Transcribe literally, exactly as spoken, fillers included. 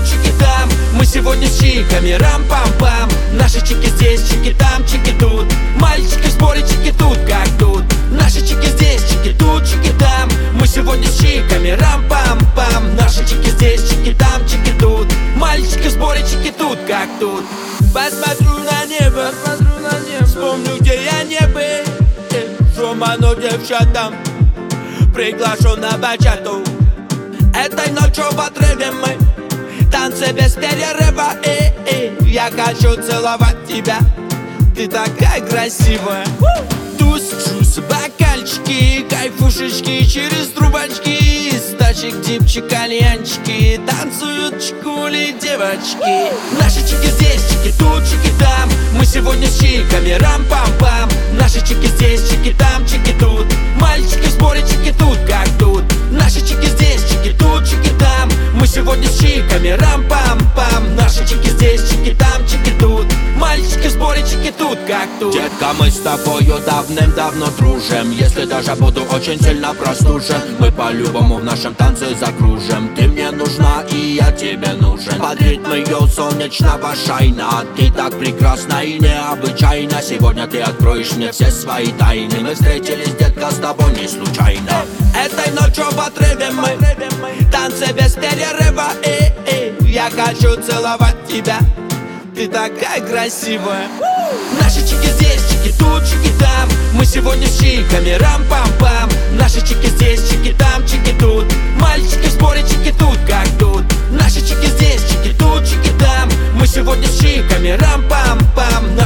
тут, чики там. Мы сегодня с чиками, рам-пам-пам. Наши чики здесь, чики там, чики тут. Мальчики в сборе, чики тут, как тут. Наши чики здесь, чики тут, чики там. Мы сегодня с чиками, рам-пам-пам. Наши чики здесь, чики там, чики тут. Мальчики в сборе, чики тут, как тут. Посмотрю на небо, посмотрю на небо. Вспомню, где я не был. Шуману девчатам приглашу на бачату. Этой ночью в отрыве мы танцы без перерыва. И, и я хочу целовать тебя. Ты такая красивая. Туз, джус, бокальчики, кайфушечки через трубочки. Из тачек, дипчик, кальянчики. Танцуют чкули девочки. Наши чики здесь, чики тут, чики там. Мы сегодня с чиками, рам-пам-пам. Наши чики здесь, чики там, чики тут. Мальчики в сборе, чики тут, как тут. Наши чики здесь, чики тут, чики там. Мы сегодня с чиками, рам-пам-пам. Наши чики здесь, чики там, чики тут. Мальчики в сборе, чики тут, как тут. Детка, мы с тобою давным-давно дружим. Если даже буду очень сильно простужен, мы по-любому в нашем танце закружим. Ты мне нужна, и я тебе нужен. Под ритм ее солнечного шайна. Ты так прекрасна и необычайна. Сегодня ты откроешь мне все свои тайны. Мы встретились, детка, с тобой не случайно. Этой ночью в отрыве мы танцы без перерыва. И, и я хочу целовать тебя. Ты такая красивая. Наши чики здесь, чики тут, чики там. Мы сегодня с чиками, рам-пам-пам. Наши чики здесь, чики там, чики тут. Мальчики в сборе, чики тут, как тут. Наши чики здесь, чики тут, чики там. Мы сегодня с чиками, рам-пам-пам.